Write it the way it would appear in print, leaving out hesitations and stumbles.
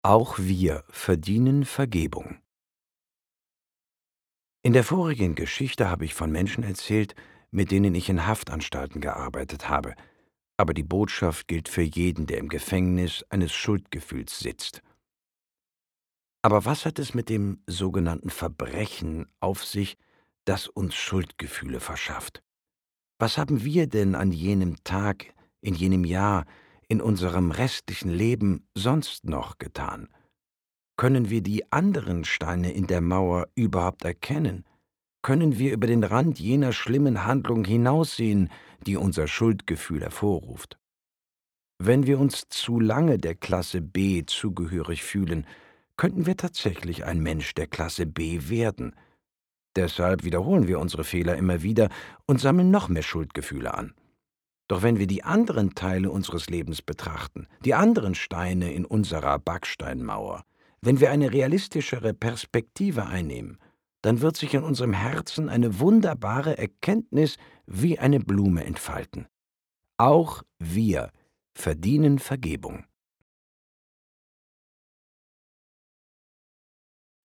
Auch wir verdienen Vergebung. In der vorigen Geschichte habe ich von Menschen erzählt, mit denen ich in Haftanstalten gearbeitet habe. Aber die Botschaft gilt für jeden, der im Gefängnis eines Schuldgefühls sitzt. Aber was hat es mit dem sogenannten Verbrechen auf sich, das uns Schuldgefühle verschafft? Was haben wir denn an jenem Tag, in jenem Jahr, in unserem restlichen Leben sonst noch getan? Können wir die anderen Steine in der Mauer überhaupt erkennen? Können wir über den Rand jener schlimmen Handlung hinaussehen, die unser Schuldgefühl hervorruft? Wenn wir uns zu lange der Klasse B zugehörig fühlen, könnten wir tatsächlich ein Mensch der Klasse B werden. Deshalb wiederholen wir unsere Fehler immer wieder und sammeln noch mehr Schuldgefühle an. Doch wenn wir die anderen Teile unseres Lebens betrachten, die anderen Steine in unserer Backsteinmauer, wenn wir eine realistischere Perspektive einnehmen, dann wird sich in unserem Herzen eine wunderbare Erkenntnis wie eine Blume entfalten. Auch wir verdienen Vergebung.